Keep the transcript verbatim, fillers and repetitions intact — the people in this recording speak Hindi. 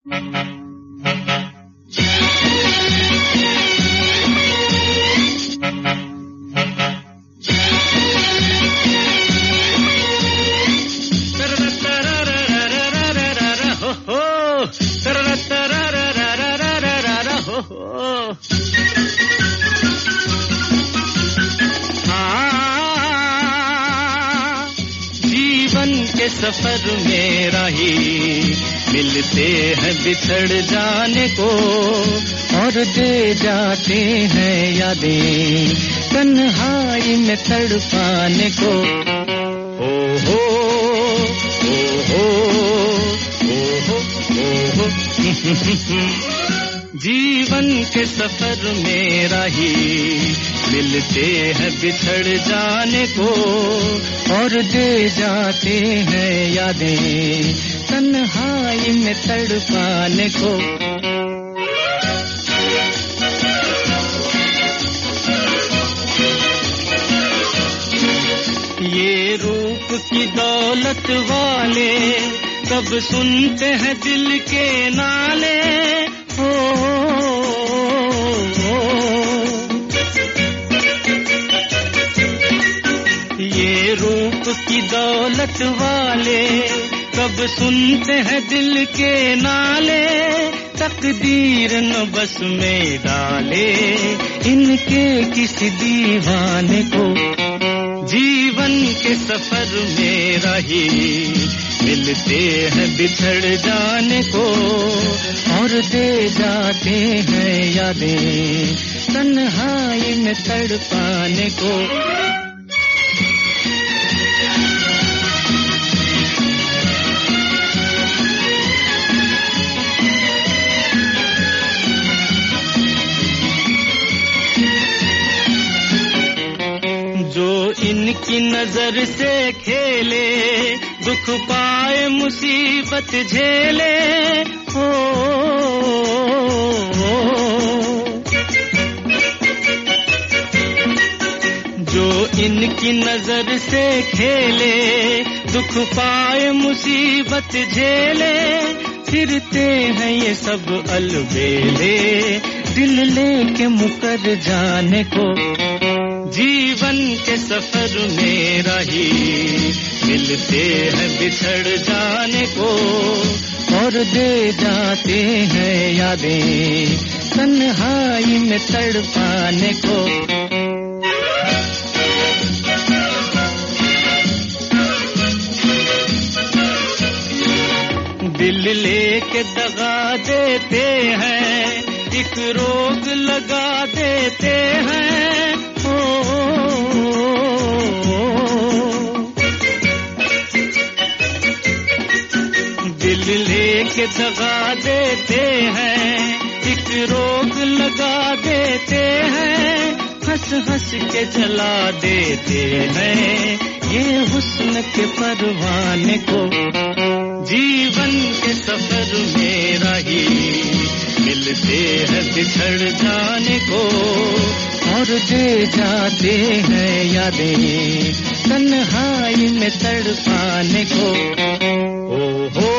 सफर में राही मिलते हैं बिछड़ जाने को और दे जाते हैं यादें तन्हाई में तड़पाने को। ओ हो ओ हो ओ हो ओ हो जीवन के सफर में राही मिलते हैं बिछड़ जाने को और दे जाते हैं यादें तन्हाई में तड़पाने को। ये रूप की दौलत वाले कब सुनते हैं दिल के नाले। हो, हो, हो ये रूप की दौलत वाले कब सुनते हैं दिल के नाले। तकदीर न बस में डाले इनके किसी दीवाने को। जीवन के सफर में राही मिलते हैं बिछड़ जाने को और दे जाते हैं यादें तन्हाई में तड़पाने को। इनकी नजर से खेले दुख पाए मुसीबत झेले। हो, हो, जो इनकी नजर से खेले दुख पाए मुसीबत झेले। फिरते हैं ये सब अलबेले दिल लेके मुकर जाने को। जीवन के सफर में राही मिलते हैं बिछड़ जाने को और दे जाते हैं यादें तन्हाई में तड़पाने को। दिल लेके दगा देते हैं एक रोग लगा देते हैं। हो, दिल लेके दगा देते हैं एक रोग लगा देते हैं। हंस हंस के जला देते हैं ये हुस्न के परवाने को। जीवन के सफर में राही मिलते हैं बिछड़ जाने को और दे जाते हैं यादें तन्हाई में तड़पाने को। ओ हो